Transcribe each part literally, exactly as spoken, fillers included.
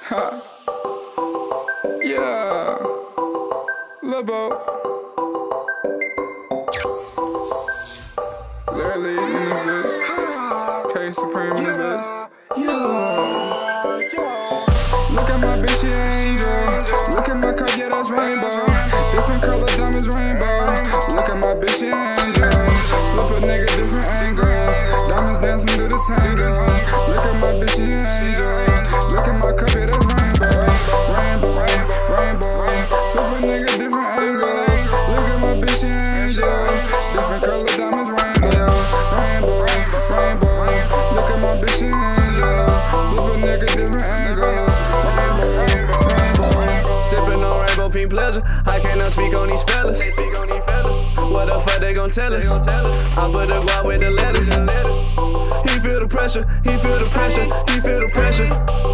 Ha. Yeah. Lebo. Literally in this bitch. K Supreme in this bitch. Yeah. Look at my bitch, she an angel. Look at my cup, yeah, that's rainbow. Different color diamonds, rainbow. Look at my bitch, she an angel. Flip a nigga different angles. Diamonds dancing through the tango. Look at my bitch, she an angel. Look at my cup, yeah, that's rainbow. Rainbow, rainbow. Flip a nigga different angles. Look at my bitch, she an angel. Different color diamonds, rainbow. Rainbow, rainbow. Look at my bitch, she an angel. Flip a nigga different angles. Rainbow, rainbow. Sippin' on rainbow pink pleasure. I cannot speak on these fellas. What the fuck they gon' tell us? I put the guap with the letters. He feel the pressure, he feel the pressure, he feel the pressure.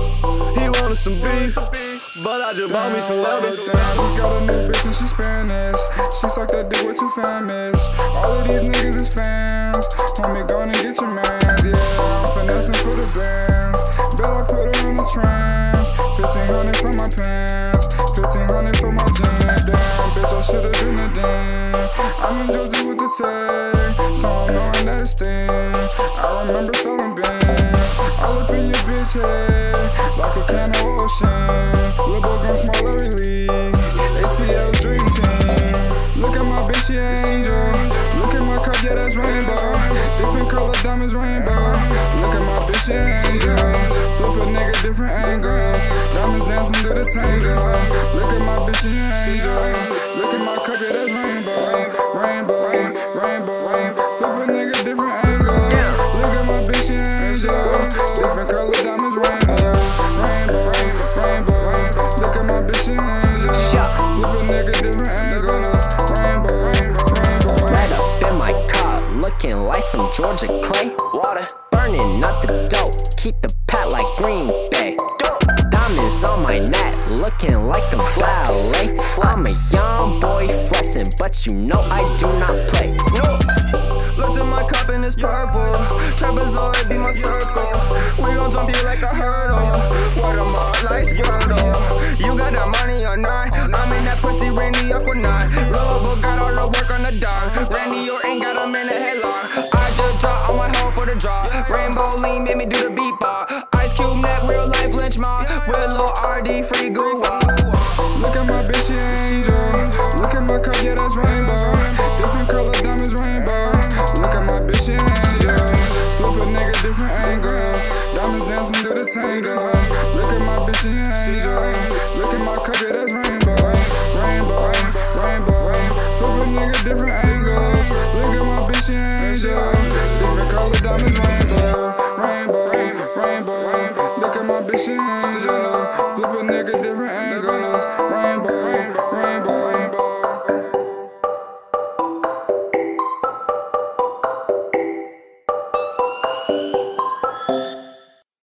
He wanted some beef, but I just bought me some leather. Damn, I just got a new bitch and she Spanish. She suck that dick with two famous. All of these niggas is fans. Homie, go and get your mans. Yeah, I'm finessing for the bands. Bet I put her on the tram. fifteen hundred for my pants, fifteen hundred for my jeans. Damn, bitch, I should've been a damn. I'm in Georgia with the tag, so I'm knowing that it's thin. I remember selling bands, all up in your bitch head, like a can of ocean. Lil' boy gon' small every league, A T L's dream team. Look at my bitch, she an angel. Look at my cup, yeah, that's rainbow. Different color diamonds, rainbow. Look at my bitch, she an angel. Flip a nigga different angles. Diamonds dancing through the tango. Look at my bitch, she an angel. Look at my cup, yeah, that's rainbow. Rainbow, rainbow. Flip a nigga different angles. Look at my bitch, she an angel. Different color diamonds, rainbow. Rainbow, rainbow. Look at my bitch, she an angel. Flip a nigga different angles. Rainbow, rainbow. Right up in my car, looking like some Georgia clay. Water burning up the dope, keep the pat like Green Bay. Diamonds on my neck, looking like a ballet. I'm a young boy flexing, but you know I do not play. No. Looked at my cup and it's purple. Trapezoid be my circle. We gon' jump you like a hurdle. What am I like Squirtle? You got that money or not? I'm in that pussy Randy Aquanaut. Lil' got all the work on the dog. Randy Orton got him in a headlock. I just drop on my hoe for the drop. Rainbow lean made me do the beat bar. Ice Cube neck, real life lynch mob. With a little R D free goo. Look at my bitch, she an angel. Look at my cup, yeah, that's rainbow. Different color diamonds, rainbow. Look at my bitch, she an angel. Flip a nigga different angles. Diamonds dancing through the tango. Look at my bitch, she an angel. Look at my cup, yeah, that's rainbow. Rainbow, rainbow. Flip a nigga different angles. Look at my bitch, she an angel.